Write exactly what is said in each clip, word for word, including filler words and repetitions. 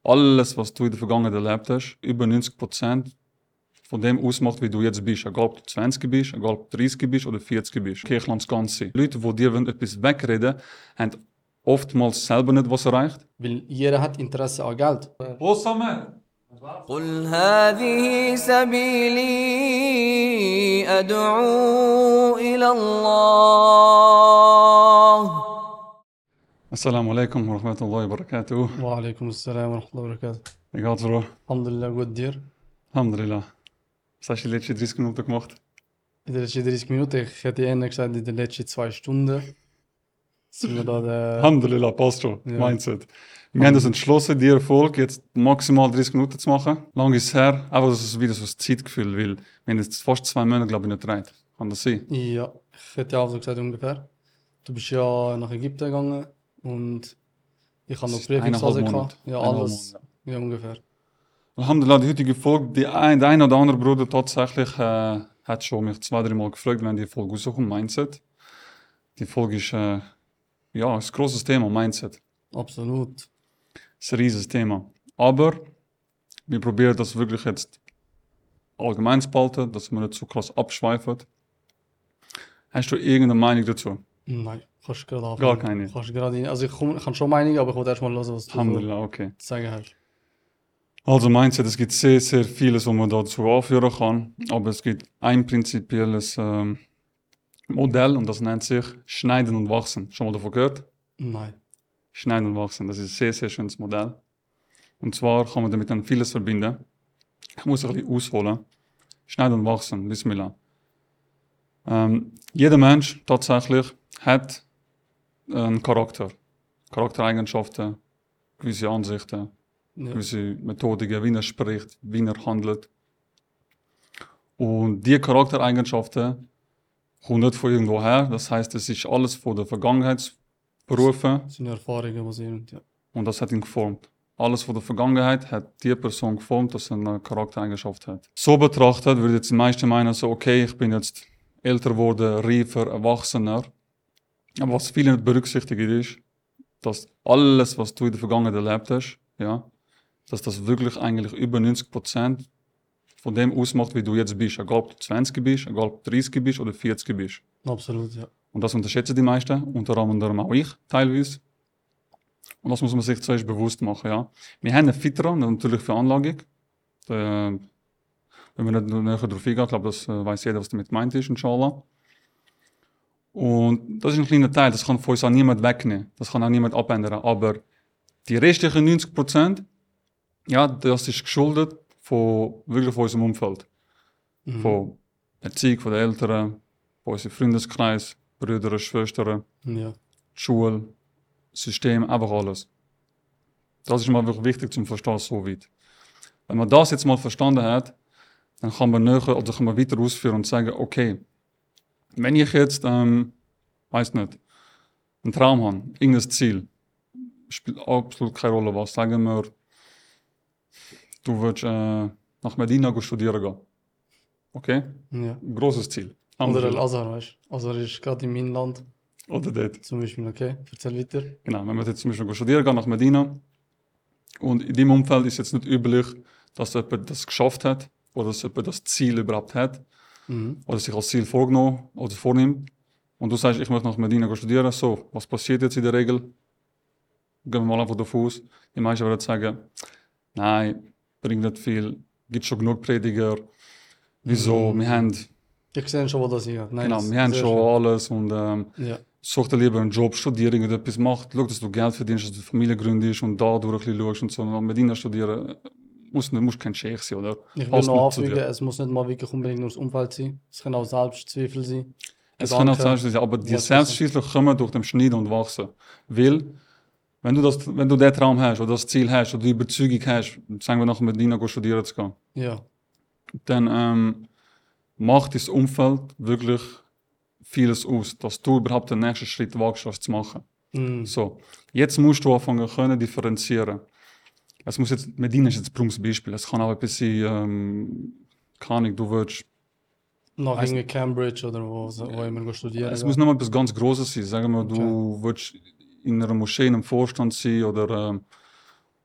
alles, was du in der Vergangenheit erlebt hast, über neunzig Prozent von dem ausmacht, wie du jetzt bist. Egal, ob du zwanzig bist, egal, ob du dreißig bist oder vierzig bist. Okay, ich lasse das Ganze. Leute, die dir etwas wegreden, haben oftmals selber nicht was erreicht. Weil jeder hat Interesse an Geld. Prost zusammen! قل هذه سبيلي أدعو إلى الله. Assalamu alaikum wa rahmatullahi wa barakatuh. Wa alaikum assalam wa rahmatullahi wa barakatuh. Wie geht's, Bro? Alhamdulillah, gut dir. Alhamdulillah. Was hast du die letzten dreißig Minuten gemacht? In den letzten dreißig Minuten, ich hätte eher gesagt, in den letzten zwei Stunden sind wir da der... Alhamdulillah, passt schon. Ja. Mindset. Wir haben uns entschlossen, die Erfolg jetzt maximal dreißig Minuten zu machen. Lang ist es her, einfach das ist wieder so ein Zeitgefühl, weil wir haben jetzt fast zwei Monate, glaube ich, nicht gedreht. Kann das sein? Ja, ich hätte auch so gesagt ungefähr. Du bist ja nach Ägypten gegangen und ich habe noch Das ist eineinhalb Prüfungsphase Monate. gehabt. Ja, Eineinhalb alles. Monate, Ja, ungefähr. Alhamdulillah, die heutige Folge, die ein, der ein oder andere Bruder tatsächlich äh, hat schon mich zwei, drei Mal gefragt, wenn die Folge rauskommt, Mindset. Die Folge ist, äh, ja, ist ein grosses Thema, Mindset. Absolut. Das ist ein riesiges Thema. Aber wir probieren das wirklich jetzt allgemein zu behalten, dass wir nicht zu krass abschweifen. Hast du irgendeine Meinung dazu? Nein, kannst du gerade anfangen. Gar keine. Kannst du gerade rein. Also ich, komm, ich habe schon Meinung, aber ich wollte erst mal hören, was du Alhamdulillah, okay. zu sagen hast. Also Mindset, es gibt sehr, sehr vieles, was man dazu anführen kann. Aber es gibt ein prinzipielles ähm, Modell und das nennt sich Schneiden und Wachsen. Schon mal davon gehört? Nein. Schneiden und Wachsen, das ist ein sehr, sehr schönes Modell. Und zwar kann man damit dann vieles verbinden. Ich muss ein bisschen ausholen. Schneiden und Wachsen, Bismillah. Ähm, jeder Mensch tatsächlich hat einen Charakter. Charaktereigenschaften, gewisse Ansichten, Ja. gewisse Methodiken, wie er spricht, wie er handelt. Und diese Charaktereigenschaften kommen nicht von irgendwo her. Das heißt, es ist alles von der Vergangenheitsberufen Das sind Erfahrungen, die sie ja. und das hat ihn geformt. Alles von der Vergangenheit hat die Person geformt, dass er eine Charaktereigenschaft hat. So betrachtet würde jetzt die meisten meinen, so, okay, ich bin jetzt älter geworden, reifer, erwachsener. Aber was viele nicht berücksichtigen ist, dass alles, was du in der Vergangenheit erlebt hast, ja, dass das wirklich eigentlich über neunzig Prozent von dem ausmacht, wie du jetzt bist. Egal, ob du zwanzig bist, egal, ob du dreißig bist oder vierzig bist. Absolut, ja. Und das unterschätzen die meisten, unter anderem auch ich teilweise. Und das muss man sich zuerst bewusst machen, ja. Wir haben eine Fitra, eine natürliche Veranlagung. Äh, wenn wir nicht näher darauf eingehen, ich glaube, das äh, weiß jeder, was damit gemeint ist, inshallah. Und das ist ein kleiner Teil, das kann von uns auch niemand wegnehmen. Das kann auch niemand abändern. Aber die restlichen neunzig Prozent, ja, das ist geschuldet von, wirklich von unserem Umfeld. Mhm. Von Erziehung von den Eltern, von unserem Freundeskreis, Brüder, Schwestern, Ja. Schule, System, einfach alles. Das ist mal wirklich wichtig zum Verstehen, so weit. Wenn man das jetzt mal verstanden hat, dann kann man näher, oder kann man weiter ausführen und sagen, okay, wenn ich jetzt, ähm, weiß nicht, einen Traum habe, irgendein Ziel, spielt absolut keine Rolle was. Sagen wir, du willst äh, nach Medina studieren gehen. Okay? Ja. Ein grosses Ziel. Oder Al-Azhar, weißt du? Azhar ist gerade in meinem Land, Oder dort. zum Beispiel, okay? Erzähl weiter. Genau, wenn wir jetzt zum Beispiel studieren gehen nach Medina und in dem Umfeld ist jetzt nicht üblich, dass jemand das geschafft hat oder dass jemand das Ziel überhaupt hat Mhm. oder sich als Ziel vorgenommen oder vornimmt und du sagst, ich möchte nach Medina studieren, so, was passiert jetzt in der Regel? Gehen wir mal einfach davon aus. Die meisten würden sagen, nein, bringt nicht viel, gibt schon genug Prediger, wieso, Mhm. wir haben, Ich sehe schon, wo das hier. Nein, genau, das- wir haben sehr schon schön. alles und ähm, Ja. such dir lieber einen Job, studiere irgendetwas, mach, schau, dass du Geld verdienst, dass du Familie gründest und da durch ein bisschen schaust und so. Und nach Medina studieren, musst du musst kein Scheich sein, oder? Ich will Passt noch nicht zu anfügen, dir. es muss nicht mal wirklich unbedingt nur das Umfeld sein. Es können auch Selbstzweifel sein. Es kann auch Gedanken. sein, dass- aber die Was Selbstzweifel kommen durch den Schneiden und Wachsen. Weil, wenn du, das, wenn du den Traum hast, oder das Ziel hast, oder die Überzeugung hast, sagen wir nach Medina go studieren zu gehen, Ja. dann ähm, macht das Umfeld wirklich vieles aus, dass du überhaupt den nächsten Schritt wagst, was zu machen. Mhm. So, jetzt musst du anfangen können differenzieren. Es muss jetzt, Medina ist jetzt ein Beispiel, es kann auch ein bisschen, ähm, keine Ahnung, du willst, Nach Weiss irgendwie Cambridge oder wo, wo immer go studieren. es gehen. muss nochmal etwas ganz Grosses sein, sagen wir, du willst in einer Moschee im Vorstand sein oder ähm,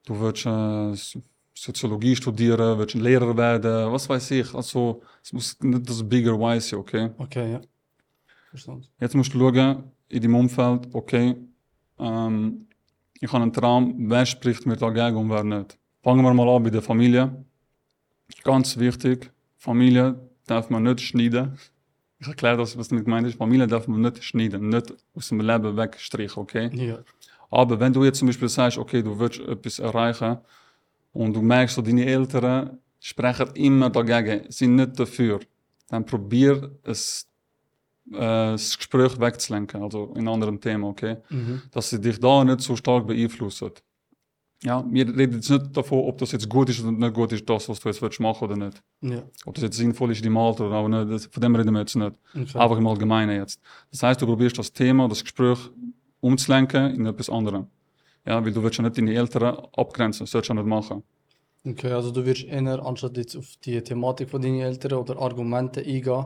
du willst äh, So- Soziologie studieren, willst ein Lehrer werden, was weiß ich. Also, es muss nicht das Bigger Why sein, okay? Okay, ja. Verstanden. Jetzt musst du schauen, in deinem Umfeld, okay, ähm, ich habe einen Traum, wer spricht mir dagegen und wer nicht. Fangen wir mal an bei der Familie. Ganz wichtig, Familie darf man nicht schneiden. Ich erkläre das, was damit gemeint ist. Familie darf man nicht schneiden, nicht aus dem Leben wegstreichen, okay? Ja. Aber wenn du jetzt zum Beispiel sagst, okay, du willst etwas erreichen und du merkst, so deine Eltern sprechen immer dagegen, sind nicht dafür, dann probier es, äh, das Gespräch wegzulenken, also in anderen Themen, okay? Mhm. Dass sie dich da nicht so stark beeinflussen. Ja, wir reden jetzt nicht davon, ob das jetzt gut ist oder nicht gut ist, das, was du jetzt willst machen oder nicht. Ja. Ob das jetzt sinnvoll ist in deinem Alter oder auch nicht, das, von dem reden wir jetzt nicht. Okay. Einfach im Allgemeinen jetzt. Das heißt, du probierst das Thema, das Gespräch umzulenken in etwas anderem. Ja, weil du willst ja nicht deine Eltern abgrenzen, das sollst du ja nicht machen. Okay, also du wirst eher, anstatt jetzt auf die Thematik von deinen Eltern oder Argumente eingehen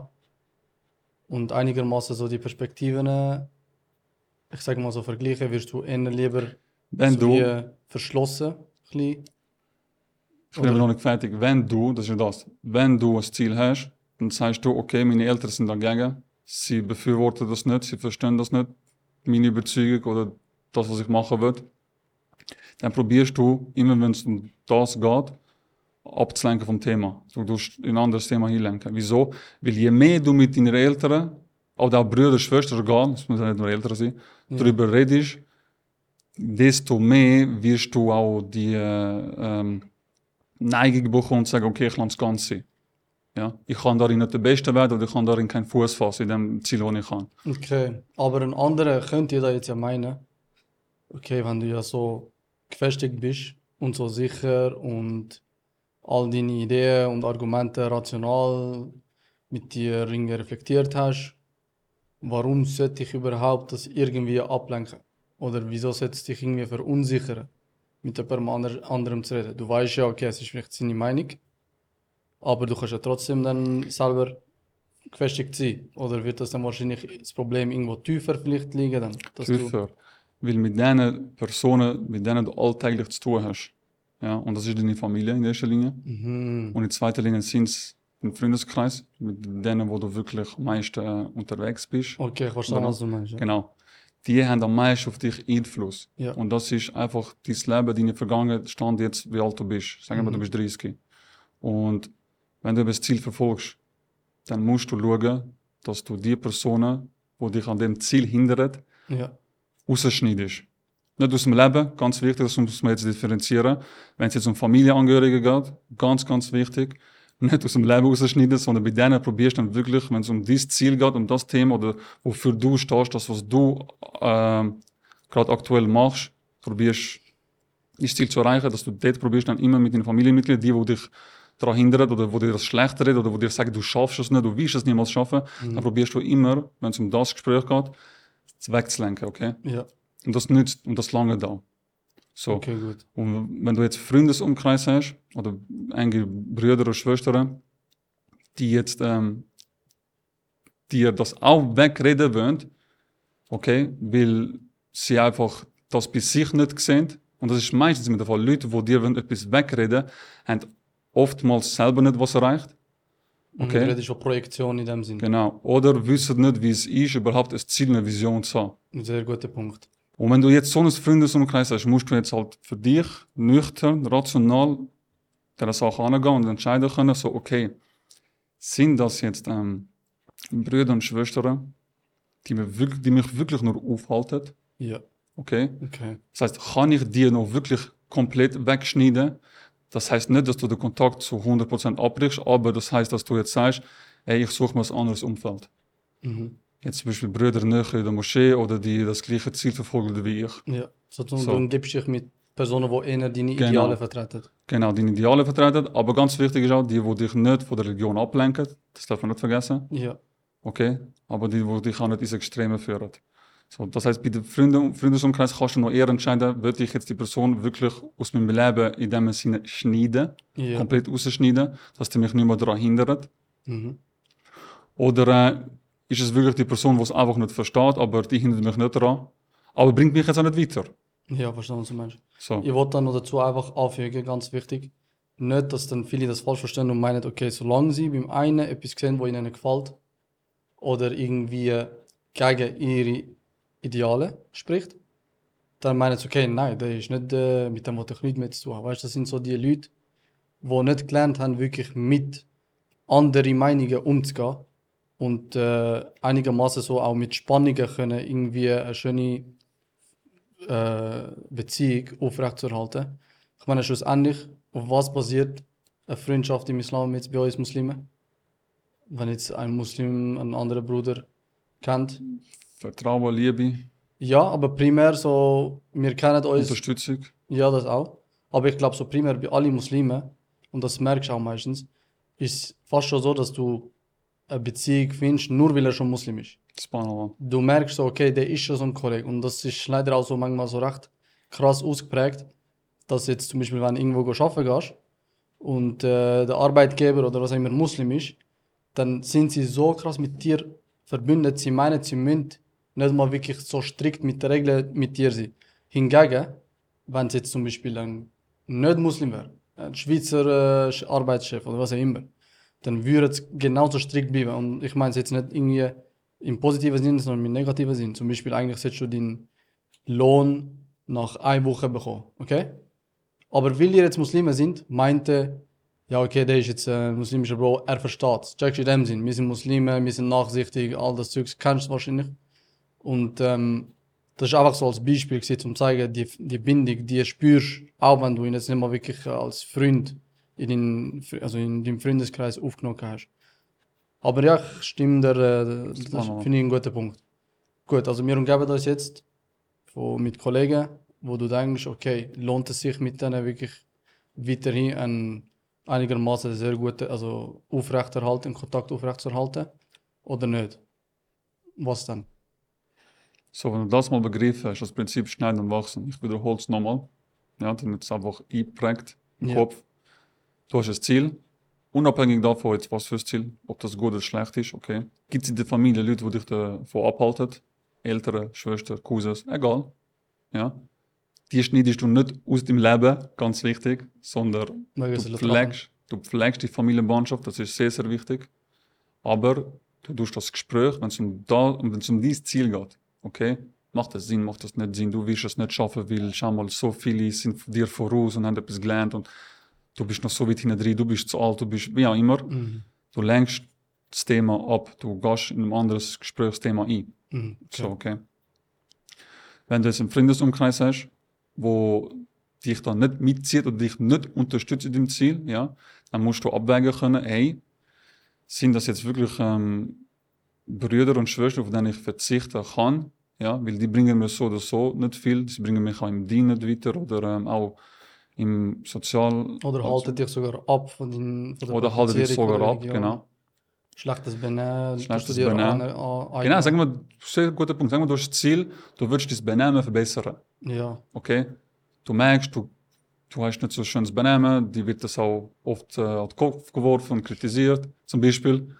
und einigermaßen so die Perspektiven, äh, ich sage mal so vergleichen, wirst du eher lieber Wenn so du, wie verschlossen, ein ich bin aber noch nicht fertig, wenn du, das ist ja das, wenn du ein Ziel hast, dann sagst du, okay, meine Eltern sind dagegen, sie befürworten das nicht, sie verstehen das nicht, meine Überzeugung oder das, was ich machen will, dann probierst du, immer wenn es um das geht, abzulenken vom Thema. Du tust in ein anderes Thema hinlenken. Wieso? Weil je mehr du mit deinen Eltern, oder auch Brüder, Schwestern, egal, es muss ja nicht nur Eltern sein, Ja. darüber redest, desto mehr wirst du auch die äh, ähm, Neigung bekommen und sagen, okay, ich lasse es ganz sein. Ja? Ich kann darin nicht der Beste werden oder ich kann darin keinen Fuß fassen in dem Ziel, das ich habe. Okay, aber ein anderer könnte da jetzt ja meinen, okay, wenn du ja so gefestigt bist und so sicher und all deine Ideen und Argumente rational mit dir irgendwie reflektiert hast, warum sollte ich überhaupt das irgendwie ablenken? Oder wieso sollte es dich irgendwie verunsichern, mit jemandem ander- anderem zu reden? Du weißt ja, okay, es ist vielleicht seine Meinung, aber du kannst ja trotzdem dann selber gefestigt sein. Oder wird das dann wahrscheinlich das Problem irgendwo tiefer vielleicht liegen? Dann, dass du, Tiefer. Weil mit diesen Personen, mit denen du alltäglich zu tun hast. Ja? Und das ist deine Familie in erster Linie. mhm. Und in zweiter Linie sind es ein Freundeskreis, mit denen, wo du wirklich am meisten äh, unterwegs bist. Okay, ich verstehe, Genau. was du meinst. Ja. Genau. Die haben am meisten auf dich Einfluss. Ja. Und das ist einfach dein Leben, deine Vergangenheit, Stand jetzt, wie alt du bist. Sagen wir, Mhm. du bist dreißig. Und wenn du das Ziel verfolgst, dann musst du schauen, dass du die Personen, die dich an dem Ziel hindern, Ja. rausschneidest. Nicht aus dem Leben, ganz wichtig, das muss man jetzt differenzieren. Wenn es jetzt um Familienangehörige geht, ganz, ganz wichtig, nicht aus dem Leben rausschneiden, sondern bei denen probierst du dann wirklich, wenn es um dieses Ziel geht, um das Thema oder wofür du stehst, das, was du ähm, gerade aktuell machst, probierst das Ziel zu erreichen, dass du dort probierst dann immer mit den Familienmitgliedern, die, die dich daran hindern oder wo dir das schlecht reden oder wo dir sagen, du schaffst es nicht, du willst es niemals schaffen, Mhm. dann probierst du immer, wenn es um das Gespräch geht, es wegzulenken, okay? Ja. Und das nützt und das lange da. So. Okay, gut. Und wenn du jetzt Freundesumkreis hast, oder einige Brüder oder Schwestern, die jetzt ähm, dir das auch wegreden wollen, okay, weil sie einfach das bei sich nicht sehen, und das ist meistens mit der Fall, Leute, die dir wollen etwas wegreden, haben oftmals selber nicht was erreicht. Und Okay. du redest von Projektion in dem Sinn. Genau. Oder wissen nicht, wie es ist, überhaupt ein Ziel, eine Vision zu haben. Ein sehr guter Punkt. Und wenn du jetzt so einen Freundesumkreis hast, musst du jetzt halt für dich nüchtern, rational der Sache angehen und entscheiden können, so, okay, sind das jetzt ähm, Brüder und Schwestern, die mich, wirklich, die mich wirklich nur aufhalten, Ja. okay? Okay. Das heißt, kann ich dir noch wirklich komplett wegschneiden? Das heißt nicht, dass du den Kontakt zu hundert Prozent abbrichst, aber das heißt, dass du jetzt sagst, ey, ich suche mir ein anderes Umfeld. Mhm. Jetzt zum Beispiel Brüder näher in der Moschee oder die das gleiche Ziel verfolgen wie ich. Ja. So, du, So. du umgibst dich mit Personen, die eher deine Genau. Ideale vertreten. Genau, die Ideale vertreten, aber ganz wichtig ist auch, die, die dich nicht von der Religion ablenken, das darf man nicht vergessen, Ja. okay? Aber die, die dich auch nicht ins Extreme führen. So, das heißt, bei den Freunden, Freundesumkreis kannst du noch eher entscheiden, will ich jetzt die Person wirklich aus meinem Leben in dem Sinne schneiden, Ja. komplett rausschneiden, dass die mich nicht mehr daran hindert. Mhm. Oder äh, ist es wirklich die Person, die es einfach nicht versteht, aber die hindert mich nicht daran, aber bringt mich jetzt auch nicht weiter. Ja, verstanden, was du meinst. So. Ich wollte dann noch dazu einfach anfügen, ganz wichtig, nicht, dass dann viele das falsch verstehen und meinen, okay, solange sie beim einen etwas sehen, was ihnen nicht gefällt oder irgendwie gegen ihre Ideale spricht, dann meinen sie, okay, nein, der ist nicht, äh, mit dem wollte ich nichts mehr zu tun haben. Weißt du, das sind so die Leute, die nicht gelernt haben, wirklich mit anderen Meinungen umzugehen und äh, einigermaßen so auch mit Spannungen können irgendwie eine schöne äh, Beziehung aufrechtzuerhalten. Ich meine, schlussendlich, auf was basiert eine Freundschaft im Islam jetzt bei uns Muslimen? Wenn jetzt ein Muslim einen anderen Bruder kennt. Vertrauen, Liebe, Ja, aber primär so, wir kennen uns. Unterstützung. Ja, das auch. Aber ich glaube, so primär bei allen Muslimen, und das merkst du auch meistens, ist fast schon so, dass du eine Beziehung findest, nur weil er schon Muslim ist. Subhanallah. Du merkst so, okay, der ist schon so ein Kollege. Und das ist leider auch so manchmal so recht krass ausgeprägt, dass jetzt zum Beispiel, wenn du irgendwo arbeiten gehst und äh, der Arbeitgeber oder was auch immer Muslim ist, dann sind sie so krass mit dir verbündet, sie meinen, sie müssen nicht mal wirklich so strikt mit der Regel mit dir sein. Hingegen, wenn es jetzt zum Beispiel ein nicht Muslim wäre, ein Schweizer äh, Arbeitschef oder was auch immer, dann würde es genauso strikt bleiben. Und ich meine es jetzt nicht irgendwie im positiven Sinn, sondern im negativen Sinn. Zum Beispiel eigentlich solltest du deinen Lohn nach einer Woche bekommen, okay? Aber weil ihr jetzt Muslime sind, meinte, ja okay, der ist jetzt ein muslimischer Bro, er versteht es. Checkst du in dem Sinn, wir sind Muslime, wir sind nachsichtig, all das Zeugs, kennst du wahrscheinlich. Und ähm, das ist einfach so als Beispiel gewesen, um zu zeigen, die, die Bindung, die spürst, auch wenn du ihn jetzt nicht mal wirklich als Freund in, den, also in deinem Freundeskreis aufgenommen hast. Aber ja, ich stimme dir, äh, das Subhanallah. finde ich einen guten Punkt. Gut, also wir umgeben uns jetzt von, mit Kollegen, wo du denkst, okay, lohnt es sich mit denen wirklich weiterhin einen einigermaßen sehr guten, also aufrechterhalten, Kontakt aufrechtzuerhalten oder nicht? Was dann? So, wenn du das mal begriffen hast, das Prinzip Schneiden und Wachsen, ich wiederhole es nochmal, ja, damit es einfach eingeprägt im Ja. Kopf. Du hast ein Ziel, unabhängig davon, jetzt was für ein Ziel, ob das gut oder schlecht ist, okay. Gibt es in der Familie Leute, die dich davon abhalten? Eltern, Schwestern, Cousins, egal, ja. Die schneidest du nicht aus dem Leben, ganz wichtig, sondern Mögen du sie pflegst, du pflegst die Familienbandschaft, das ist sehr, sehr wichtig. Aber du tust das Gespräch, wenn es um, da, wenn es um dieses Ziel geht, okay, macht das Sinn, macht das nicht Sinn, du wirst es nicht schaffen, weil schau mal, so viele sind dir voraus und haben etwas gelernt und du bist noch so weit hinten drin, du bist zu alt, du bist, wie auch immer. Mhm. Du lenkst das Thema ab, du gehst in ein anderes Gesprächsthema ein. Mhm. So, okay. Wenn du jetzt einen Freundesumkreis hast, wo dich dann nicht mitzieht oder dich nicht unterstützt in dem Ziel, ja, dann musst du abwägen können, hey, sind das jetzt wirklich ähm, Brüder und Schwestern, auf denen ich verzichten kann, ja, weil die bringen mir so oder so nicht viel, sie bringen mich auch im Dien nicht weiter oder ähm, auch im Sozial... Oder haltet dich sogar ab von, den, von der Oder haltet dich Praktizierung sogar oder ab, Religion. genau. Schlechtes Benehmen, Schlechtes tust du dir Benehmen. an- an- Genau, an- sagen wir, sehr guter Punkt, sagen wir, du hast das Ziel, du willst dein Benehmen verbessern. Ja, Okay? Du merkst, du, du hast nicht so schönes Benehmen, die wird das auch oft äh, auf den Kopf geworfen und kritisiert, zum Beispiel.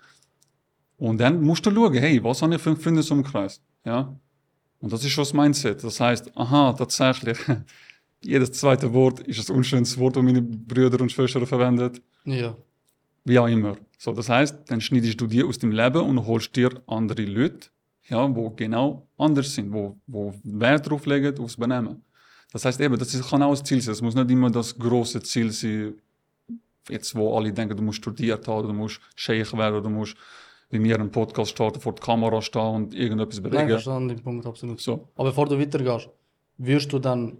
Und dann musst du schauen, hey, was habe ich für einen Freundesumkreis? Ja? Und das ist schon das Mindset. Das heißt, aha, tatsächlich, jedes zweite Wort ist ein unschönes Wort, das meine Brüder und Schwestern verwendet. ja, Wie auch immer. So, das heißt, dann schneidest du dir aus dem Leben und holst dir andere Leute, ja, wo genau anders sind, wo, wo Wert drauf legen aufs Benehmen. Das heißt eben, das ist, kann auch das Ziel sein. Es muss nicht immer das große Ziel sein, jetzt wo alle denken, du musst studiert haben, du musst Scheich werden, du musst wie mir einen Podcast starten, vor der Kamera stehen und irgendetwas nein, bewegen. verstanden den Punkt absolut. So. Aber bevor du weitergehst, wirst du dann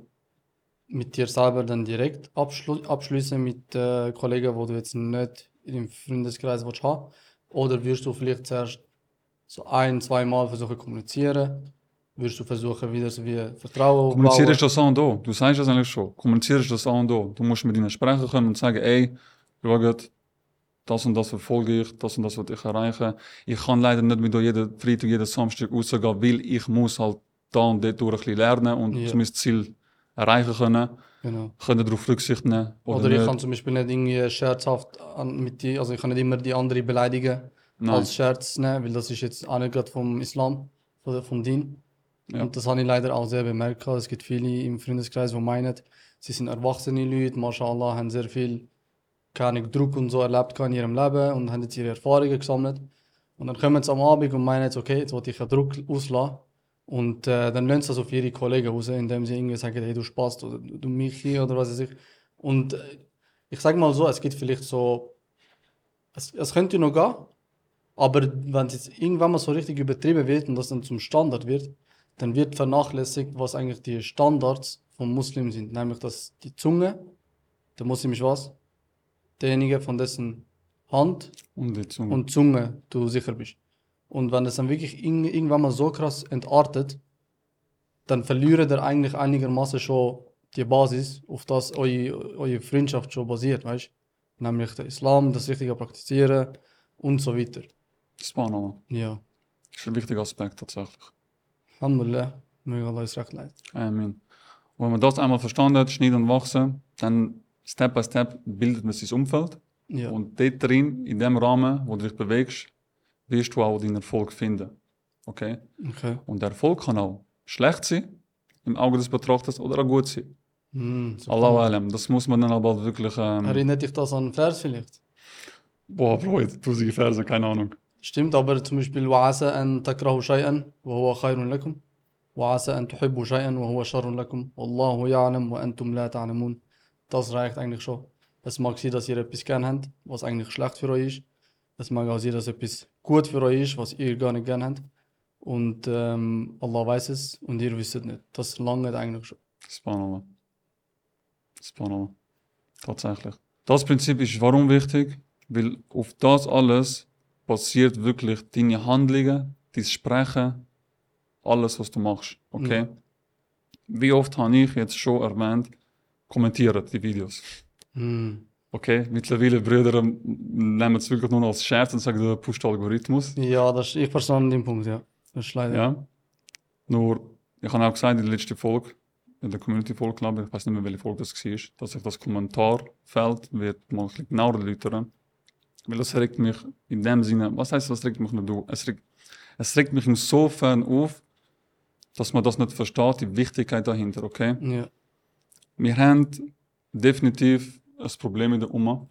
mit dir selber dann direkt abschlu abschließen mit äh, Kollegen, wo du jetzt nicht in dem Freundeskreis willst haben? Oder wirst du vielleicht zuerst so ein, zwei Mal versuchen zu kommunizieren? Wirst du versuchen, wieder so wie Vertrauen Kommunizierst das an und da. Du sagst das eigentlich schon. Kommunizierst das an und da. Du musst mit ihnen sprechen können und sagen, ey, schaut, das und das verfolge ich, das und das will ich erreichen. Ich kann leider nicht mit jeden Freitag, jeden Samstag rausgehen, weil ich muss halt da und dort durch ein bisschen lernen und Ja. mein Ziel erreichen können. Genau. Können darauf Rücksicht nehmen oder, Oder ich nicht. kann zum Beispiel nicht irgendwie scherzhaft an, mit die, also ich kann nicht immer die andere beleidigen Nein. als Scherz nehmen, weil das ist jetzt auch nicht gerade vom Islam oder vom Din. Ja. Und das habe ich leider auch sehr bemerkt. Es gibt viele im Freundeskreis, die meinen, sie sind erwachsene Leute, mashallah, haben sehr viel keine Druck und so erlebt in ihrem Leben und haben jetzt ihre Erfahrungen gesammelt. Und dann kommen sie am Abend und meinen jetzt, okay, jetzt will ich einen Druck auslassen. Und äh, dann lassen sie das auf ihre Kollegen raus, indem sie irgendwie sagen, hey, du Spast oder du Michi oder was weiß ich. Und äh, ich sage mal so, es gibt vielleicht so, es, es könnte noch gehen, aber wenn es jetzt irgendwann mal so richtig übertrieben wird und das dann zum Standard wird, dann wird vernachlässigt, was eigentlich die Standards vom Muslim sind. Nämlich, dass die Zunge, der Muslim ist was? Derjenige, von dessen Hand Und die Zunge. und Zunge du sicher bist. Und wenn das dann wirklich irg- irgendwann mal so krass entartet, dann verliert er eigentlich einigermaßen schon die Basis, auf das eure, eure Freundschaft schon basiert, weißt du? Nämlich der Islam, das richtige Praktizieren und so weiter. Subhanallah. Ja. Das ist ein wichtiger Aspekt tatsächlich. Alhamdulillah, möge Allah es recht leid. Amen. Und wenn man das einmal verstanden hat, schneiden und wachsen, dann Step by Step bildet man sein Umfeld. Ja. Und dort drin, in dem Rahmen, wo du dich bewegst, wirst du auch deinen Erfolg finden. Okay? Okay. Und der Erfolg kann auch schlecht sein, im Auge des Betrachters, oder auch gut sein. Hm, so Allahu cool. alam. Das muss man dann aber wirklich. Ähm, Erinnert dich das an einen Vers vielleicht? boah, Bro, jetzt tausende Verse, keine Ahnung. Stimmt, aber zum Beispiel وعسى أن تكرهوا شيئا وهو خير لكم وعسى أن تحبوا شيئا وهو شر لكم والله يعلم وأنتم لا تعلمون. Das reicht eigentlich schon. Es mag sein, dass ihr etwas gern habt, was eigentlich schlecht für euch ist. Es mag auch sein, dass etwas gut für euch ist, was ihr gar nicht gern habt. Und ähm, Allah weiß es und ihr wisst es nicht. Das langt eigentlich schon. Subhanallah. Subhanallah. Tatsächlich. Das Prinzip ist warum wichtig? Weil auf das alles passiert wirklich deine Handlungen, dein Sprechen, alles, was du machst. Okay? Wie oft habe ich jetzt schon erwähnt, kommentiert die Videos. Hm. Okay? Mittlerweile Brüder ähm, nehmen es wirklich nur noch als Scherz und sagen, du pusht Algorithmus. Ja, das ist ich verstehe den Punkt, ja. Das ist leider. Ja. Nur, ich habe auch gesagt in der letzten Folge, in der Community-Folge, glaube ich, ich weiß nicht mehr, welche Folge das war, dass ich das Kommentarfeld wird mal ein bisschen genauer erläutern. Weil das regt mich in dem Sinne, was heißt, was regt mich nicht auf? Es regt, es regt mich insofern auf, dass man das nicht versteht, die Wichtigkeit dahinter, okay? Ja. Wir haben definitiv ein Problem in der Umma.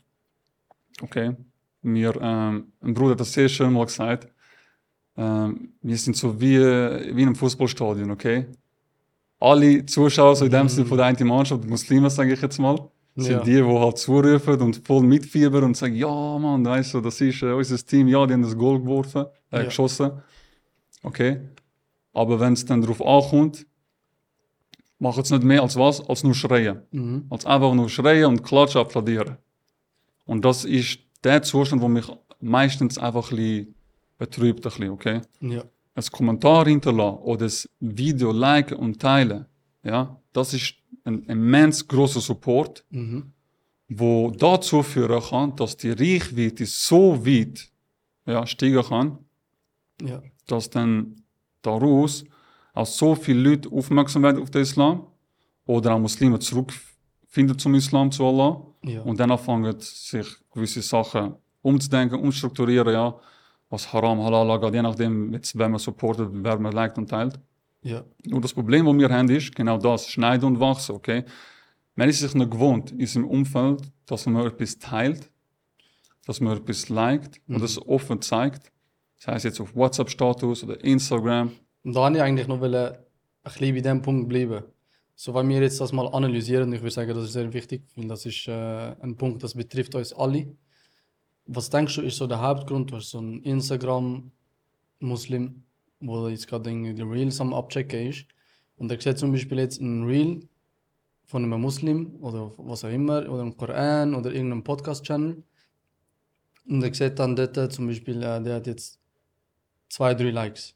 Okay? Wir, ähm, ein Bruder hat das sehr schön mal gesagt. Ähm, wir sind so wie, wie in einem Fußballstadion, okay? Alle Zuschauer, so in dem Sinne von der einen Mannschaft, die Muslime, sage ich jetzt mal, sind Ja. die, die halt zurufen und voll mitfiebern und sagen, ja, Mann, weißt du, das ist äh, unser Team, ja, die haben das Goal geworfen, äh, Ja. geschossen. Okay? Aber wenn es dann darauf ankommt, machen sie nicht mehr als was, als nur schreien. Mhm. Als einfach nur schreien und klatschen, applaudieren. Und das ist der Zustand, der mich meistens einfach ein bisschen betrübt, ein bisschen, okay? Ja. Ein Kommentar hinterlassen oder das Video liken und teilen, ja, das ist ein immens großer Support, Mhm. wo dazu führen kann, dass die Reichweite so weit ja, steigen kann, Ja. dass dann daraus auch so viele Leute aufmerksam werden auf den Islam oder auch Muslime zurückfinden zum Islam, zu Allah Ja. und dann anfangen sich gewisse Sachen umzudenken, umstrukturieren, ja, was Haram, Halal angeht, je nachdem, jetzt, wer man supportet, wer man liked und teilt. Ja. Nur das Problem, das wir haben, ist genau das, schneiden und wachsen, okay? Man ist sich nicht gewohnt in seinem Umfeld, dass man etwas teilt, dass man etwas liked Mhm. und es offen zeigt. Das heißt jetzt auf WhatsApp-Status oder Instagram. Und da wollte ich eigentlich noch wollen, ein bisschen bei dem Punkt bleiben. So, wenn wir jetzt das mal analysieren, ich würde sagen, das ist sehr wichtig, weil das ist äh, ein Punkt, das betrifft uns alle. Was denkst du, ist so der Hauptgrund, was so ein Instagram-Muslim, wo jetzt gerade irgendwie die Reels am Abchecken ist, und er sieht zum Beispiel jetzt ein Reel von einem Muslim oder was auch immer, oder einem Koran oder irgendeinem Podcast-Channel, und er sieht dann dort zum Beispiel, äh, der hat jetzt zwei, drei Likes.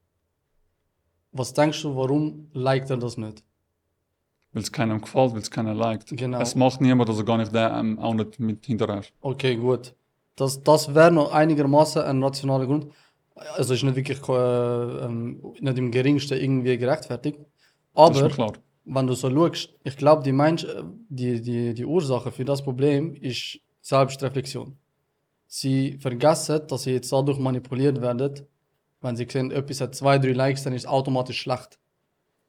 Was denkst du, warum liked er das nicht? Weil es keinem gefällt, weil es keiner liked. Genau. Es macht niemand, also gar nicht der ähm, auch nicht mit hinterher. Okay, gut. Das, das wäre noch einigermaßen ein rationaler Grund. Also ist nicht wirklich äh, ähm, nicht im geringsten irgendwie gerechtfertigt. Das ist mir Aber klar. wenn du so schaust, ich glaube, die, Mensch, äh, die, die, die Ursache für das Problem ist Selbstreflexion. Sie vergessen, dass sie jetzt dadurch manipuliert werden. Wenn sie sehen, etwas hat zwei, drei Likes, dann ist es automatisch schlecht.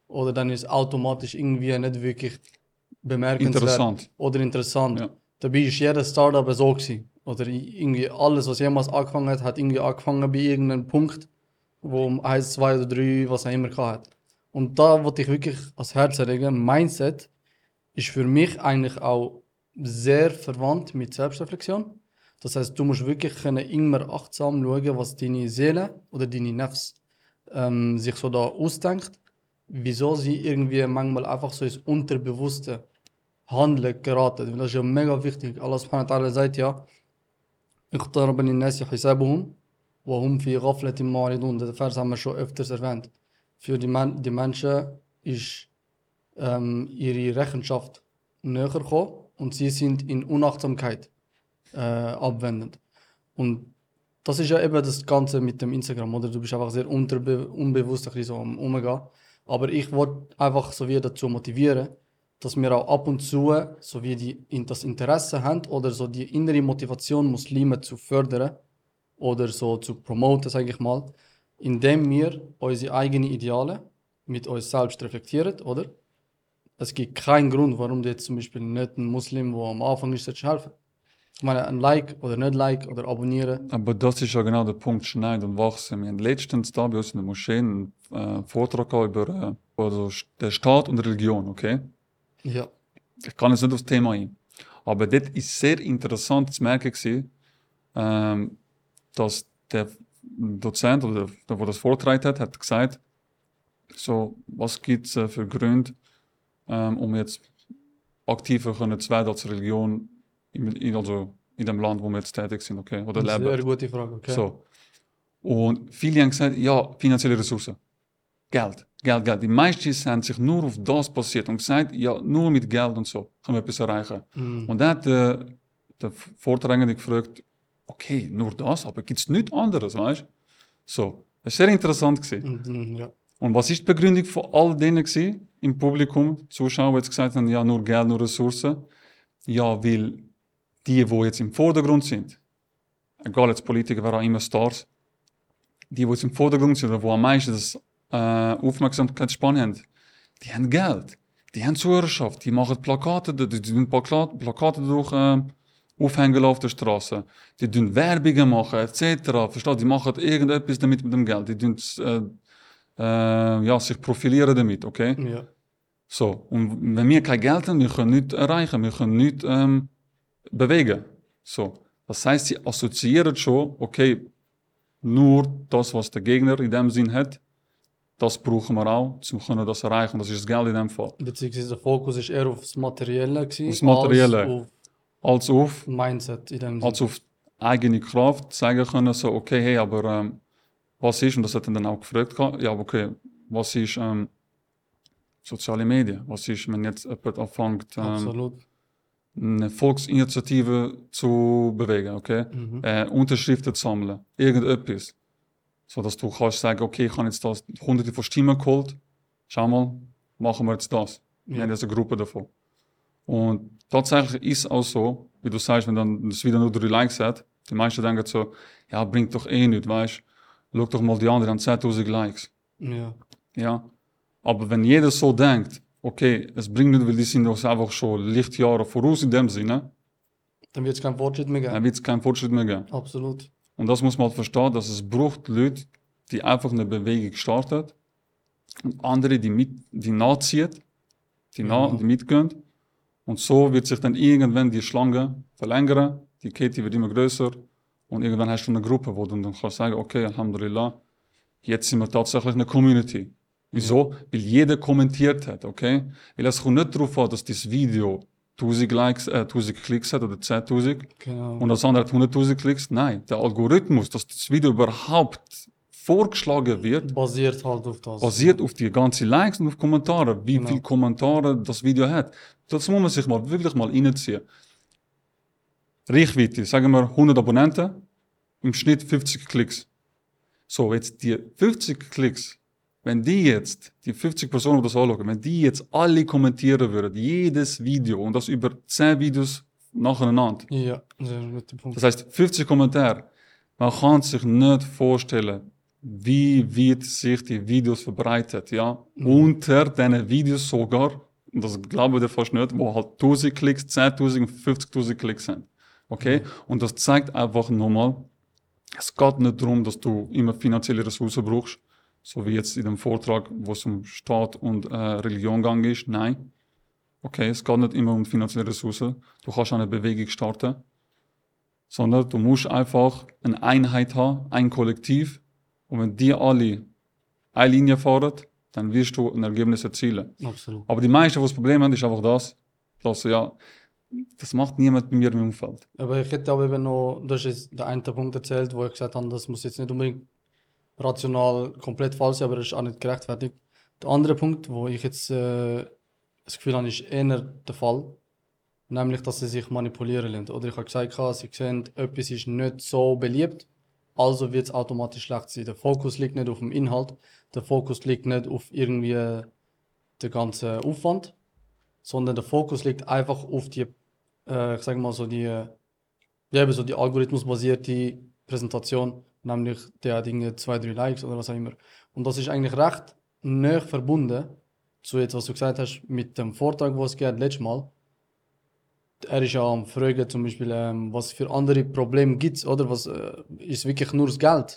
oder dann ist automatisch irgendwie nicht wirklich bemerkenswert Interessant. oder interessant. Ja. Dabei ist jeder Startup so gewesen. Oder irgendwie alles, was jemals angefangen hat, hat irgendwie angefangen bei irgendeinem Punkt, wo um eins, zwei oder drei, was auch immer gehabt hat. Und da wollte ich wirklich ans Herz legen, Mindset ist für mich eigentlich auch sehr verwandt mit Selbstreflexion. Das heißt, du musst wirklich können immer achtsam schauen, was deine Seele oder deine Nefs ähm, sich so da ausdenkt, wieso sie irgendwie manchmal einfach so ins Unterbewusste Handeln geraten. Weil das ist ja mega wichtig. Allah subhanahu wa ta'ala sagt ja, اقترب للناس حسابهم وهم في غفلة معرضون. Den Vers haben wir schon öfters erwähnt. Für die, Men die Menschen ist ähm, ihre Rechenschaft näher gekommen und sie sind in Unachtsamkeit äh, abwendend. Und das ist ja eben das Ganze mit dem Instagram, oder? Du bist einfach sehr unterbe unbewusst ein bisschen so am Umgehen. Aber ich wollte einfach so wie dazu motivieren, dass wir auch ab und zu so wie die, in das Interesse haben oder so die innere Motivation, Muslime zu fördern oder so zu promoten, sage ich mal, indem wir unsere eigenen Ideale mit uns selbst reflektieren, oder? Es gibt keinen Grund, warum du jetzt zum Beispiel nicht ein Muslim, der am Anfang ist, helfen sollst. Ich meine, ein Like oder nicht Like oder abonnieren. Aber das ist ja genau der Punkt, schneiden und wachsen. Wir haben letztens da bei uns in der Moschee einen äh, Vortrag gehabt über äh, also der Staat und Religion, okay? Ja. Ich kann jetzt nicht aufs Thema ein. Aber dort ist sehr interessant zu merken gewesen, ähm, dass der Dozent oder der, der das vorgetragen hat, hat gesagt, so, was gibt es äh, für Gründe, ähm, um jetzt aktiver können zu werden als Religion in, in, also in dem Land, wo wir jetzt tätig sind, okay? Oder leben. Sehr gute Frage, okay. So. Und viele haben gesagt, ja, finanzielle Ressourcen. Geld, Geld, Geld. Die meisten haben sich nur auf das basiert und gesagt, ja, nur mit Geld und so können wir etwas erreichen. Mm. Und dann hat der, der Vortragende gefragt, okay, nur das, aber gibt es nichts anderes, weißt du? So, das war sehr interessant gewesen. Mm, ja. Und was ist die Begründung von all denen gewesen, im Publikum, Zuschauer, die jetzt gesagt haben, ja, nur Geld, nur Ressourcen? Ja, weil die, die jetzt im Vordergrund sind, egal jetzt Politiker, wer auch immer Stars, die, die jetzt im Vordergrund sind oder die am meisten das äh, Aufmerksamkeitsspanne haben, die haben Geld, die haben Zuhörerschaft, die machen Plakate, die, die tun Plakate, Plakate durch äh, aufhängen auf der Straße, die tun Werbungen machen, et cetera. Verstehst? Die machen irgendetwas damit mit dem Geld, die tun äh, äh, ja, sich profilieren damit, okay? Ja. So, und wenn wir kein Geld haben, wir können nichts erreichen, wir können nichts ähm, bewegen. So, das heißt, sie assoziieren schon, okay, nur das, was der Gegner in dem Sinn hat, das brauchen wir auch, um können das erreichen. Das ist das Geld in dem Fall. Beziehungsweise der Fokus ist eher auf das Materielle gewesen, Das Materielle. als auf Als auf, Mindset in dem als Sinne. auf eigene Kraft zeigen können, so, okay, hey, aber ähm, was ist, und das hat er dann auch gefragt, ja, aber okay, was ist ähm, soziale Medien? Was ist, wenn jetzt jemand anfängt, ähm, Absolut. eine Volksinitiative zu bewegen, okay? Mhm. Äh, Unterschriften zu sammeln, irgendetwas. So dass du kannst sagen, okay, ich habe jetzt das hunderte von Stimmen geholt, schau mal, machen wir jetzt das. Wir Ja. haben jetzt eine Gruppe davon. Und tatsächlich ist es auch so, wie du sagst, wenn dann das Video nur drei Likes hat, die meisten denken so, ja, bringt doch eh nichts, weißt du? Schau doch mal die anderen, haben zehntausend Likes. Ja. Ja. Aber wenn jeder so denkt, okay, es bringt nicht, weil die sind doch einfach schon Lichtjahre voraus in dem Sinne, Dann wird es keinen Fortschritt mehr geben. dann wird es keinen Fortschritt mehr geben. Absolut. Und das muss man halt verstehen, dass es braucht Leute, die einfach eine Bewegung starten und andere, die, mit, die nachziehen, die, na, Mhm. die mitgehen. Und so wird sich dann irgendwann die Schlange verlängern, die Kette wird immer größer und irgendwann hast du eine Gruppe, wo du dann kannst sagen, okay, Alhamdulillah, jetzt sind wir tatsächlich eine Community. Wieso? Weil jeder kommentiert hat, okay? Weil es kommt nicht darauf an, dass das Video tausend Likes, äh, tausend Klicks hat oder zehntausend Genau. und das andere hat hunderttausend Klicks. Nein, der Algorithmus, dass das Video überhaupt vorgeschlagen wird, Basiert halt auf das. basiert auf die ganzen Likes und auf Kommentare, wie Genau. viele Kommentare das Video hat. Das muss man sich mal wirklich mal reinziehen. Reichweite, sagen wir hundert Abonnenten, im Schnitt fünfzig Klicks. So, jetzt die fünfzig Klicks, wenn die jetzt, die fünfzig Personen, die das anschauen, wenn die jetzt alle kommentieren würden, jedes Video, und das über zehn Videos nacheinander, Ja, sehr guter Punkt. das heißt fünfzig Kommentare, man kann sich nicht vorstellen, wie wird sich die Videos verbreitet, ja? Mhm. Unter den Videos sogar, das glaube ich fast nicht, wo halt tausend Klicks, zehntausend, fünfzigtausend Klicks sind. Okay? Mhm. Und das zeigt einfach nochmal, es geht nicht darum, dass du immer finanzielle Ressourcen brauchst, so wie jetzt in dem Vortrag, wo es um Staat und äh, Religion gegangen ist. Nein. Okay, es geht nicht immer um finanzielle Ressourcen. Du kannst eine Bewegung starten, sondern du musst einfach eine Einheit haben, ein Kollektiv. Und wenn die alle eine Linie fahren, dann wirst du ein Ergebnis erzielen. Absolut. Aber die meisten, die das Problem haben, ist einfach das, dass ja, das macht niemand bei mir im Umfeld. Aber ich hätte aber eben noch, du hast jetzt den einen Punkt erzählt, wo ich gesagt habe, das muss jetzt nicht unbedingt rational komplett falsch sein, aber das ist auch nicht gerechtfertigt. Der andere Punkt, wo ich jetzt äh, das Gefühl habe, ist eher der Fall, nämlich, dass sie sich manipulieren lassen. Oder ich habe gesagt, sie sehen, etwas ist nicht so beliebt, also wird es automatisch schlecht sein. Der Fokus liegt nicht auf dem Inhalt, der Fokus liegt nicht auf irgendwie den ganzen Aufwand, sondern der Fokus liegt einfach auf die, äh, ich sage mal so die, ja, eben so die algorithmusbasierte Präsentation, nämlich der hat irgendwie zwei, drei Likes oder was auch immer. Und das ist eigentlich recht nah verbunden zu jetzt, was du gesagt hast, mit dem Vortrag, was es gab letztes Mal. Er ist ja am Fragen, zum Beispiel, ähm, was für andere Probleme gibt es, oder? Was äh, ist wirklich nur das Geld?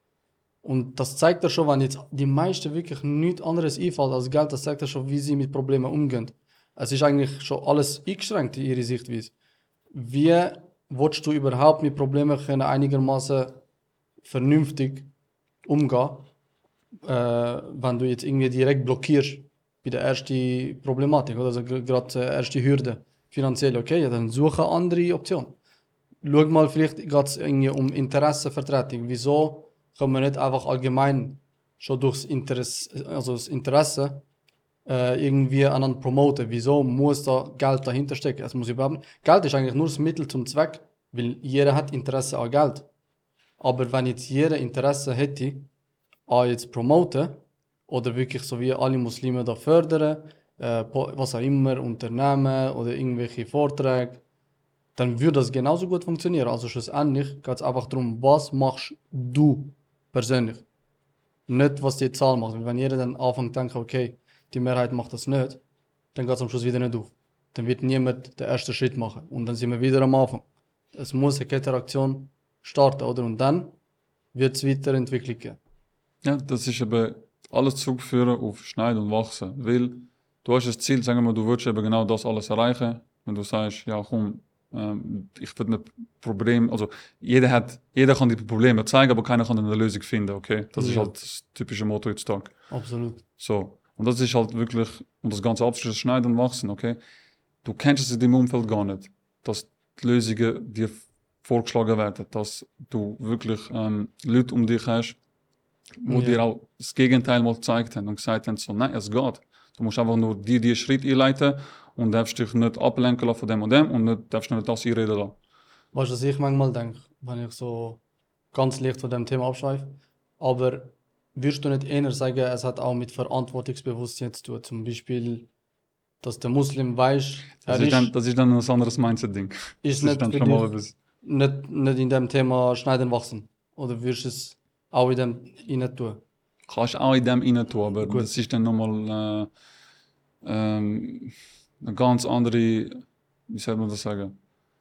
Und das zeigt ja schon, wenn jetzt die meisten wirklich nichts anderes einfällt als Geld, das zeigt ja schon, wie sie mit Problemen umgehen. Es ist eigentlich schon alles eingeschränkt in ihrer Sichtweise. Wie willst du überhaupt mit Problemen können einigermaßen vernünftig umgehen, äh, wenn du jetzt irgendwie direkt blockierst bei der ersten Problematik, oder also gerade die erste Hürde? Finanziell, okay, ja, dann suche eine andere Option. Schau mal, vielleicht geht es irgendwie um Interessenvertretung. Wieso kann man nicht einfach allgemein schon durchs Interesse, also das Interesse äh, irgendwie einander promoten? Wieso muss da Geld dahinter stecken? Es muss überhaupt nicht. Geld ist eigentlich nur das Mittel zum Zweck, weil jeder hat Interesse an Geld. Aber wenn jetzt jeder Interesse hätte, an jetzt promoten oder wirklich so wie alle Muslime da fördern, äh, was auch immer, Unternehmen oder irgendwelche Vorträge, dann würde das genauso gut funktionieren. Also schlussendlich geht es einfach darum, was machst du persönlich? Nicht, was die Zahl macht. Weil wenn jeder dann anfängt zu denken, okay, die Mehrheit macht das nicht, dann geht es am Schluss wieder nicht auf. Dann wird niemand den ersten Schritt machen. Und dann sind wir wieder am Anfang. Es muss eine Kettenreaktion starten, oder? Und dann wird es Weiterentwicklung geben. Ja, das ist eben alles zurückführen auf Schneiden und Wachsen. Weil du hast das Ziel, sagen wir, du willst eben genau das alles erreichen. Wenn du sagst, ja komm, ähm, ich will nicht Problem, also jeder hat, jeder kann die Probleme zeigen, aber keiner kann eine Lösung finden, okay? Das ja. ist halt das typische Motto heutzutage. Absolut. So. Und das ist halt wirklich, um das Ganze abzuschließen, Schneiden und Wachsen, okay? Du kennst es in deinem Umfeld gar nicht, dass die Lösungen dir vorgeschlagen werden, dass du wirklich ähm, Leute um dich hast, wo ja. dir auch das Gegenteil mal gezeigt haben und gesagt haben, so, nein, es geht. Du musst einfach nur die, die Schritt einleiten und darfst dich nicht ablenken lassen von dem und dem und nicht, darfst nicht das einreden lassen. Weißt du, was ich manchmal denke, wenn ich so ganz leicht von dem Thema abschweife? Aber würdest du nicht eher sagen, es hat auch mit Verantwortungsbewusstsein zu tun? Zum Beispiel, dass der Muslim weiß, das, ist dann, das ist dann ein anderes Mindset-Ding. Ist nicht, dann schon mal nicht, nicht in dem Thema Schneiden wachsen? Oder würdest du es auch in dem rein tun? Kannst auch in dem rein tun, aber Gut. das ist dann nochmal äh, ähm, eine ganz andere, wie soll man das sagen?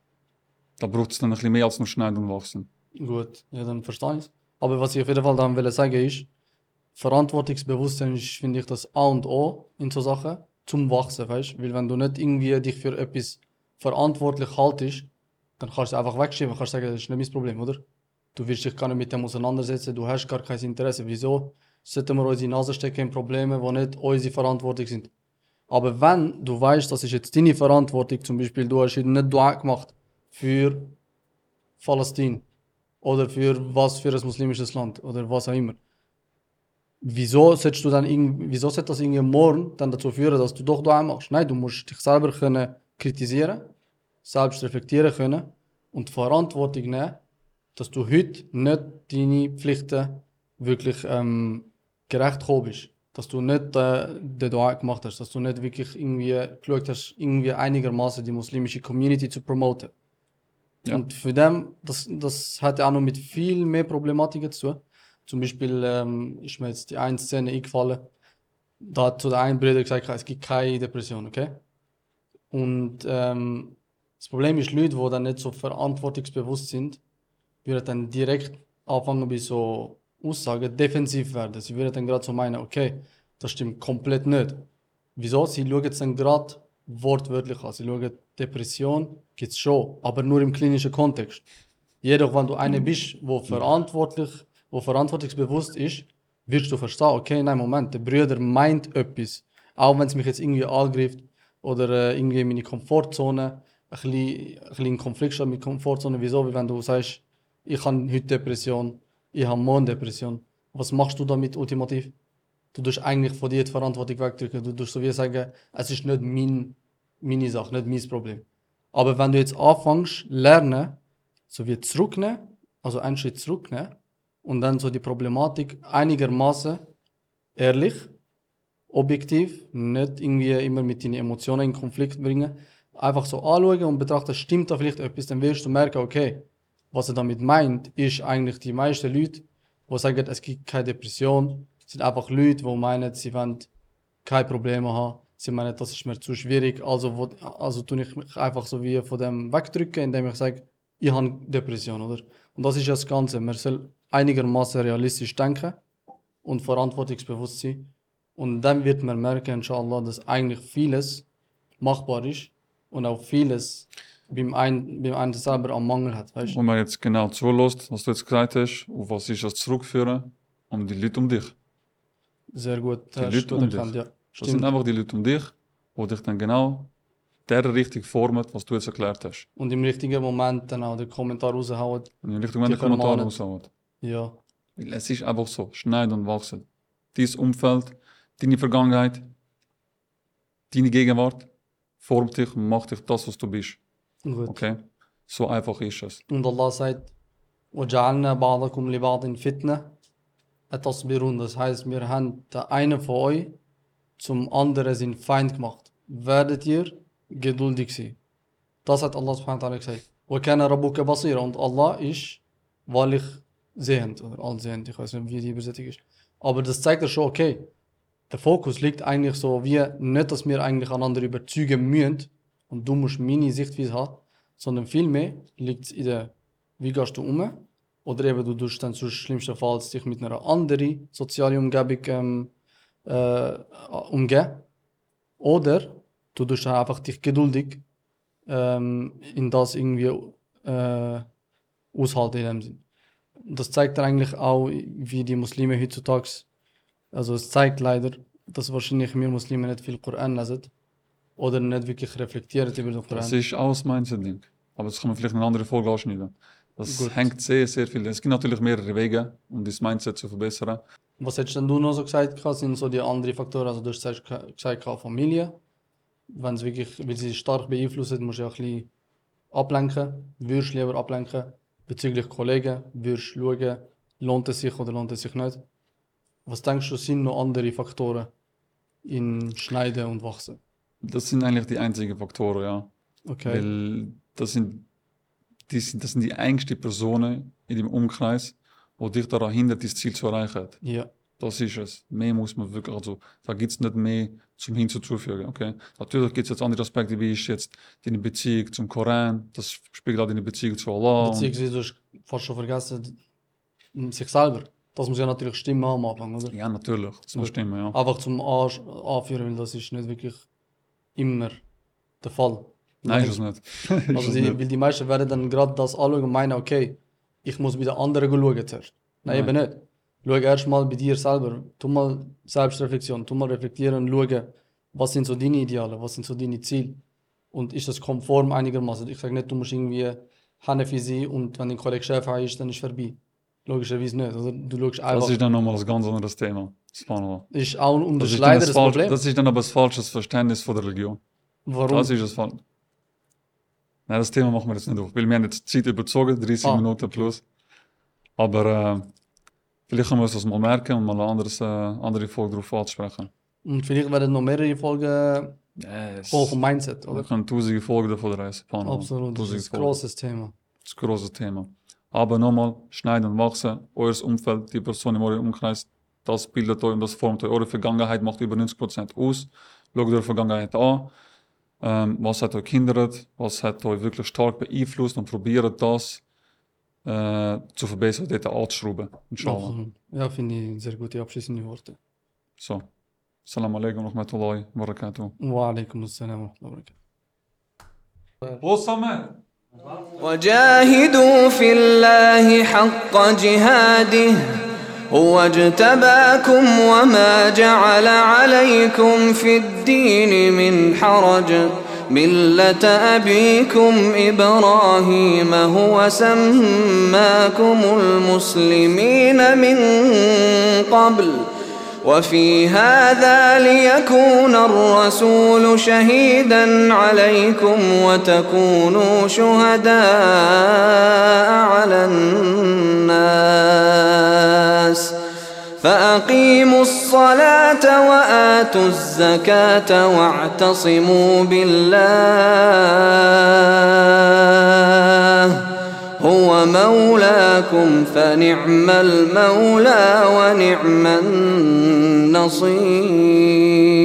Da braucht es dann ein bisschen mehr als nur Schneiden und Wachsen. Gut, ja, dann verstehe ich es. Aber was ich auf jeden Fall dann will sagen ist, Verantwortungsbewusstsein ist, finde ich, das A und O in so Sachen zum Wachsen, weißt? Weil wenn du nicht irgendwie dich für etwas verantwortlich haltest, dann kannst du es einfach wegschieben, kannst sagen, das ist nicht mein Problem, oder? Du wirst dich gar nicht mit dem auseinandersetzen, du hast gar kein Interesse. Wieso sollten wir uns in die Nase stecken in Probleme, die nicht unsere Verantwortung sind? Aber wenn du weißt, das ist jetzt deine Verantwortung, zum Beispiel du hast nicht Dua gemacht für Palästina oder für was für ein muslimisches Land oder was auch immer. Wieso sollst du dann irgendwie, wieso sollte das irgendwie morgen dann dazu führen, dass du doch Dua machst? Nein, du musst dich selber können kritisieren, selbst reflektieren können und die Verantwortung nehmen, dass du heute nicht deine Pflichten wirklich ähm, gerecht gekommen bist. Dass du nicht äh, den Dua gemacht hast, dass du nicht wirklich irgendwie geschaut hast, irgendwie einigermaßen die muslimische Community zu promoten. Ja. Und für dem, das, das hat auch noch mit viel mehr Problematiken zu tun. Zum Beispiel ähm, ist mir jetzt die eine Szene eingefallen, da hat zu der einen Bruder gesagt, es gibt keine Depression, okay? Und ähm, das Problem ist, Leute, die dann nicht so verantwortungsbewusst sind, würden dann direkt anfangen bei so Aussagen defensiv werden. Sie würden dann gerade so meinen, okay, das stimmt komplett nicht. Wieso? Sie schauen es dann gerade wortwörtlich an. Sie schauen, Depression gibt es schon, aber nur im klinischen Kontext. Jedoch, wenn du einer bist, der verantwortlich, wo verantwortungsbewusst ist, wirst du verstehen, okay, nein, Moment, der Bruder meint etwas. Auch wenn es mich jetzt irgendwie angreift oder äh, irgendwie meine Komfortzone, ein bisschen, ein bisschen in Konflikt steht mit Komfortzone. Wieso? Weil wenn du sagst, ich habe heute Depression, ich habe morgen Depression. Was machst du damit ultimativ? Du tust eigentlich von dir die Verantwortung wegdrücken. Du tust so wie sagen, es ist nicht mein, meine Sache, nicht mein Problem. Aber wenn du jetzt anfängst, lernen, so wie zurücknehmen, also einen Schritt zurücknehmen und dann so die Problematik einigermaßen ehrlich, objektiv, nicht irgendwie immer mit deinen Emotionen in Konflikt bringen, einfach so anschauen und betrachten, stimmt da vielleicht etwas, dann wirst du merken, okay, was er damit meint, ist eigentlich die meisten Leute, die sagen, es gibt keine Depression, sind einfach Leute, die meinen, sie wollen keine Probleme haben, sie meinen, das ist mir zu schwierig, also, wo, also tue ich mich einfach so wie von dem wegdrücken, indem ich sage, ich habe Depression, oder? Und das ist ja das Ganze, man soll einigermaßen realistisch denken und verantwortungsbewusst sein. Und dann wird man merken, inshallah, dass eigentlich vieles machbar ist und auch vieles beim einen, beim einen selber am Mangel hat, weißt du? Wenn man jetzt genau zulässt, was du jetzt gesagt hast, auf was ist das zurückführen? Um die Leute um dich. Sehr gut, Die hast Leute du um erkannt, dich. ja. Das sind einfach die Leute um dich, die dich dann genau der Richtung formen, was du jetzt erklärt hast. Und im richtigen Moment dann auch den Kommentar raushauen. Und in Richtung, wenn der Kommentar vermahnen. raushauen. Ja, Weil es ist einfach so, schneiden und wachsen. Dein Umfeld, deine Vergangenheit, deine Gegenwart formt dich und macht dich das, was du bist. gut. Okay? So einfach ist es. Und Allah sagt, وَجَعَلْنَا بَعْضَكُمْ لِبَعْضٍ فِتْنَةً أَتَصْبِرُونَ. Das heißt, wir haben den einen von euch zum anderen sind Feind gemacht. Werdet ihr geduldig sein. Das hat Allah subhanahu wa ta'ala gesagt. وَكَانَ رَبُّكَ بَصِيرًا. Und Allah ist wahrlich sehend oder allsehend, ich weiß nicht, wie die Übersetzung ist. Aber das zeigt ja schon, okay, der Fokus liegt eigentlich so wie nicht, dass wir eigentlich einander überzeugen müssen und du musst meine Sichtweise haben, sondern vielmehr liegt es in der, wie gehst du um oder eben du tust dann zu schlimmstenfalls dich mit einer anderen sozialen Umgebung ähm, äh, umgehen oder du tust dann einfach dich geduldig ähm, in das irgendwie äh, aushalten in dem Sinn. Das zeigt dann eigentlich auch, wie die Muslime heutzutage, also es zeigt leider, dass wahrscheinlich wir Muslime nicht viel Koran lesen oder nicht wirklich reflektieren über den Koran. Das ist alles Mindset-Ding. Aber das kann man vielleicht in einer anderen Folge anschneiden. Das Gut. hängt sehr, sehr viel. Es gibt natürlich mehrere Wege, um das Mindset zu verbessern. Was hättest denn du noch so gesagt, sind so die anderen Faktoren? Also du hast gesagt, gesagt Familie, wenn es wirklich, weil sie stark beeinflussen, musst du ja ein bisschen ablenken, würdest lieber ablenken. Bezüglich Kollegen, würdest schauen, lohnt es sich oder lohnt es sich nicht. Was denkst du, sind noch andere Faktoren in Schneiden und Wachsen? Das sind eigentlich die einzigen Faktoren, ja. Okay. Weil das sind, die sind, das sind die engsten Personen in dem Umkreis, die dich daran hindert, das Ziel zu erreichen. Ja. Das ist es. Mehr muss man wirklich, also da gibt es nicht mehr zum hinzuzufügen, okay? Natürlich gibt es jetzt andere Aspekte, wie ist jetzt deine Beziehung zum Koran, das spiegelt auch deine Beziehung zu Allah. und- Beziehungsweise du hast fast schon vergessen, sich selber. Das muss ja natürlich stimmen am Anfang, oder? Ja, natürlich, das muss Gut. stimmen, ja. Einfach zum An- Anführen, weil das ist nicht wirklich immer der Fall. Nein, ist es nicht. Ist Also es die, nicht. weil die meisten werden dann gerade das anschauen und meinen, okay, ich muss bei den anderen schauen zuerst. Nein, Nein. eben nicht. Schau erst mal bei dir selber. Tu mal Selbstreflexion, tu mal reflektieren und schauen, was sind so deine Ideale, was sind so deine Ziele. Und ist das konform einigermaßen? Ich sage nicht, du musst irgendwie Hanafi sein und wenn dein Kollege Chef ist, dann ist es vorbei. Logischerweise nicht. Oder? Du schaust Das einfach. ist dann nochmal ein ganz anderes Thema. Subhanallah. Ist auch und das Das ist ist, dann leider das, das falsch, Problem. das ist dann aber ein falsches Verständnis von der Religion. Warum? Das ist es falsch. Nein, das Thema machen wir jetzt nicht durch, weil wir haben jetzt Zeit überzogen, dreißig Ah, Minuten plus. Aber äh, vielleicht können wir uns das mal merken und mal eine anderes, äh, andere Folge darauf ansprechen. Und vielleicht werden noch mehrere Folgen Yes. voll vom Mindset, Wir oder? können tausende Folgen davon reisen. Absolut, das ist ein Folgen. grosses Thema. Das ist ein grosses Thema. Aber nochmal, schneiden und wachsen, euer Umfeld, die Person in eurem Umkreis, das bildet euch und das formt euch. Eure Vergangenheit macht über neunzig Prozent aus. Schaut eure Vergangenheit an. Ähm, was hat euch gehindert? Was hat euch wirklich stark beeinflusst? Und probiert das äh, zu verbessern, dort anzuschrauben. Inshallah. Ja, finde ich sehr gute abschließende Worte. So. Assalamu alaikum wa rahmatullahi wa barakatuh. Wa alaikum assalam wa rahmatullahi wa barakatuh. Osama! وجاهدوا في الله حق جهاده هو اجتباكم وما جعل عليكم في الدين من حرج ملة أبيكم إبراهيم هو سماكم المسلمين من قبل وفي هذا ليكون الرسول شهيدا عليكم وتكونوا شهداء على الناس فأقيموا الصلاة وآتوا الزكاة واعتصموا بالله هو مولاكم فنعم المولى ونعم النصير